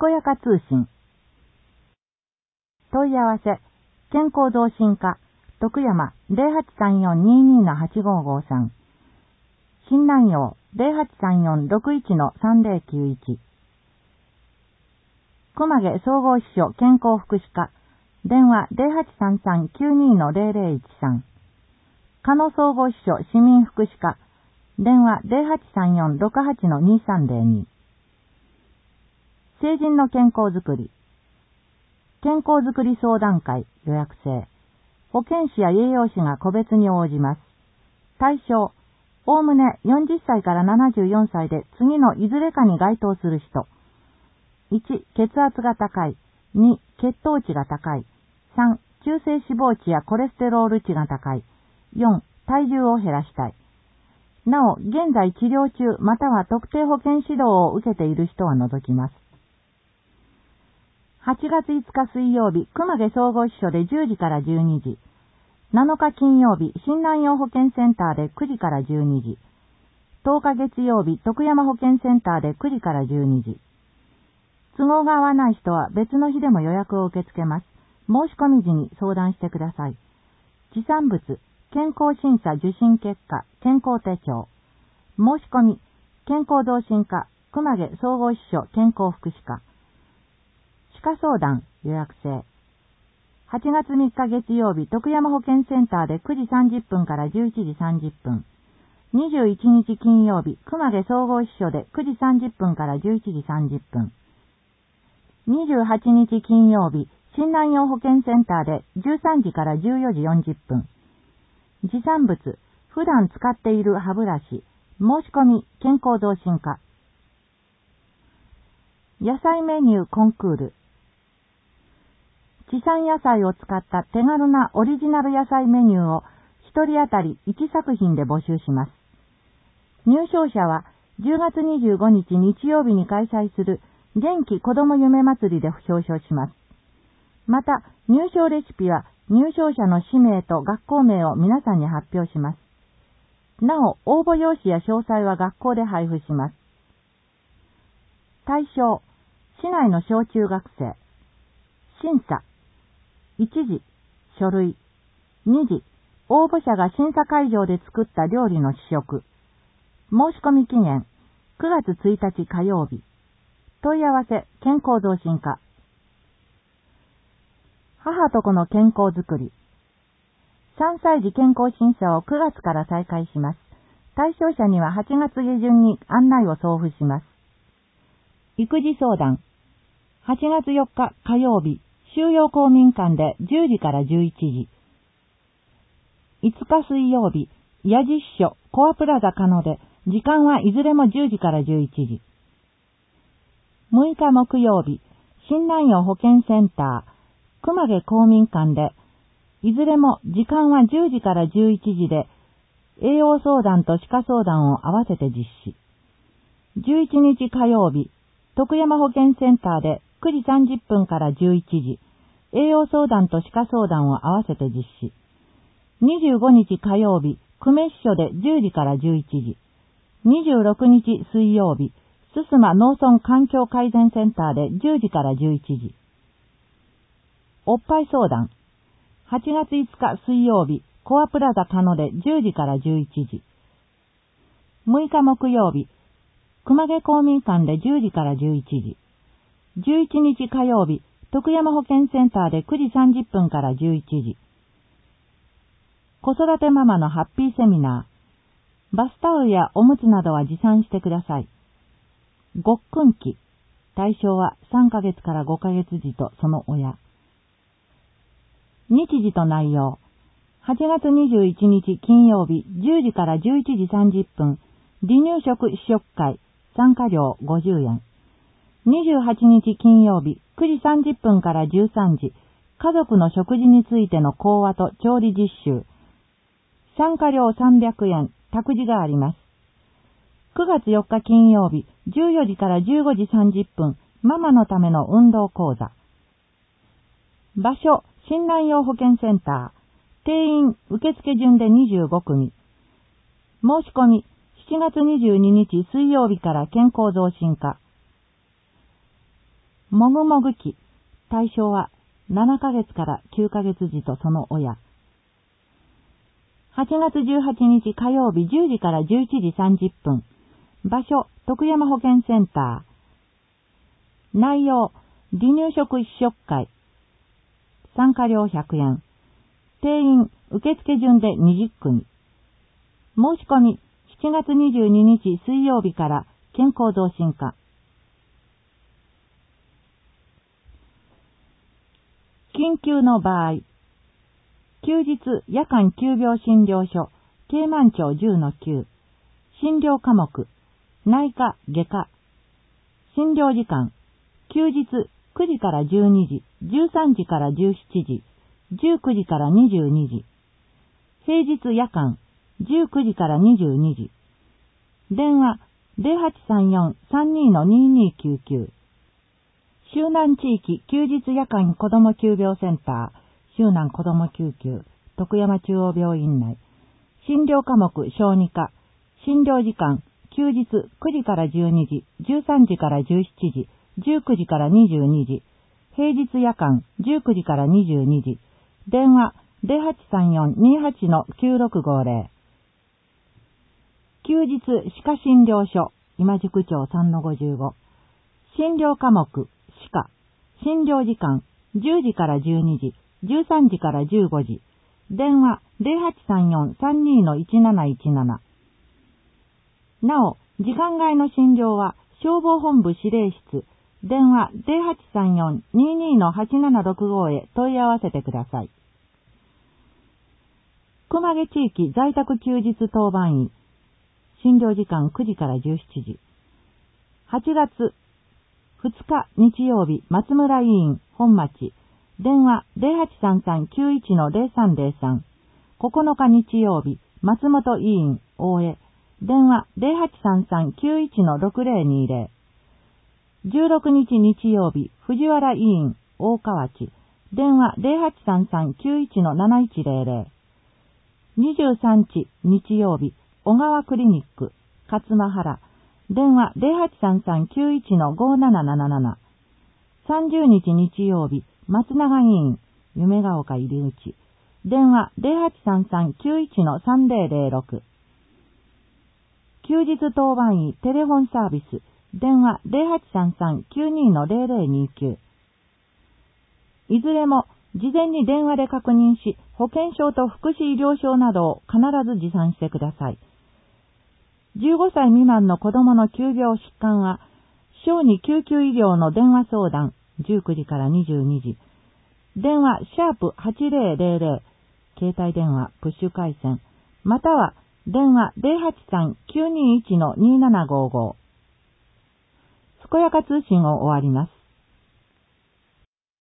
こやか通信。問い合わせ、健康増進課、徳山 0834-22-8553。新南陽 0834-61-3091。熊毛総合支所健康福祉課、電話 0833-92-0013。加野総合支所市民福祉課、電話 0834-68-2302。成人の健康づくり。健康づくり相談会予約制。保健師や栄養士が個別に応じます。対象、おおむね40歳から74歳で次のいずれかに該当する人。1、血圧が高い。2、血糖値が高い。3、中性脂肪値やコレステロール値が高い。4、体重を減らしたい。なお、現在治療中または特定保健指導を受けている人は除きます。8月5日水曜日、熊毛総合支所で10時から12時。7日金曜日、新南陽保健センターで9時から12時。10日月曜日、徳山保健センターで9時から12時。都合が合わない人は別の日でも予約を受け付けます。申し込み時に相談してください。持参物、健康審査受診結果、健康手帳。申し込み、健康増進課、熊毛総合支所健康福祉課。歯科相談予約制。8月3日月曜日、徳山保健センターで9時30分から11時30分。21日金曜日、熊毛総合支所で9時30分から11時30分。28日金曜日、新南陽保健センターで13時から14時40分。持参物、普段使っている歯ブラシ。申し込み、健康増進課。野菜メニューコンクール。地産野菜を使った手軽なオリジナル野菜メニューを1人当たり1作品で募集します。入賞者は10月25日日曜日に開催する元気子ども夢祭りで表彰します。また、入賞レシピは入賞者の氏名と学校名を皆さんに発表します。なお、応募用紙や詳細は学校で配布します。対象、市内の小中学生。審査。1時、書類。2時、応募者が審査会場で作った料理の試食。申し込み期限、9月1日火曜日。問い合わせ、健康増進課。母と子の健康づくり。3歳児健康審査を9月から再開します。対象者には8月下旬に案内を送付します。育児相談。8月4日火曜日、収容公民館で10時から11時。5日水曜日、矢地支所コアプラザ加野で、時間はいずれも10時から11時。6日木曜日、新南陽保健センター、熊毛公民館で、いずれも時間は10時から11時で、栄養相談と歯科相談を合わせて実施。11日火曜日、徳山保健センターで9時30分から11時、栄養相談と歯科相談を合わせて実施。25日火曜日、久米支所で10時から11時。26日水曜日、すすま農村環境改善センターで10時から11時。おっぱい相談。8月5日水曜日、コアプラザ加野で10時から11時。6日木曜日、熊毛公民館で10時から11時。11日火曜日、徳山保健センターで9時30分から11時。子育てママのハッピーセミナー。バスタオルやおむつなどは持参してください。ごっくん期。対象は3ヶ月から5ヶ月児とその親。日時と内容。8月21日金曜日10時から11時30分。離乳食試食会。参加料50円。28日金曜日9時30分から13時。家族の食事についての講話と調理実習。参加料300円。託児があります。9月4日金曜日14時から15時30分。ママのための運動講座。場所、新南陽保健センター。定員、受付順で25組。申し込み、7月22日水曜日から健康増進課。 もぐもぐ期、対象は7ヶ月から9ヶ月児とその親。8月18日火曜日10時から11時30分。場所、徳山保健センター。内容、離乳食試食会。参加料100円。定員、受付順で20組。申し込み、7月22日水曜日から健康増進課。緊急の場合、休日夜間急病診療所、京満町10-9、診療科目、内科、外科、診療時間、休日9時から12時、13時から17時、19時から22時、平日夜間、19時から22時、電話0834-32-2299、周南地域休日夜間子ども急病センター、周南子ども救急、徳山中央病院内、診療科目小児科、診療時間、休日9時から12時、13時から17時、19時から22時、平日夜間19時から22時、電話0834-28-9650、休日歯科診療所、今宿町3-55、診療科目、歯科、診療時間、10時から12時、13時から15時、電話0834-32-1717。なお、時間外の診療は、消防本部指令室、電話0834-22-8765へ問い合わせてください。熊毛地域在宅休日当番医、診療時間9時から17時。8月2日日曜日、松村医院、本町、電話0833-91-0303。9日日曜日、松本医院、大江、電話0833-91-6020。16日日曜日、藤原医院、大河内、電話0833-91-7100。23日日曜日、小川クリニック、勝間原、電話0833-91-5777。30日日曜日、松永医院、夢ヶ丘入口、電話0833-91-3006。休日当番医テレフォンサービス、電話0833-92-0029。いずれも事前に電話で確認し、保険証と福祉医療証などを必ず持参してください。15歳未満の子供の急病疾患は、小児救急医療の電話相談、19時から22時。電話#8000、携帯電話プッシュ回線、または電話083-921-2755。健やか通信を終わります。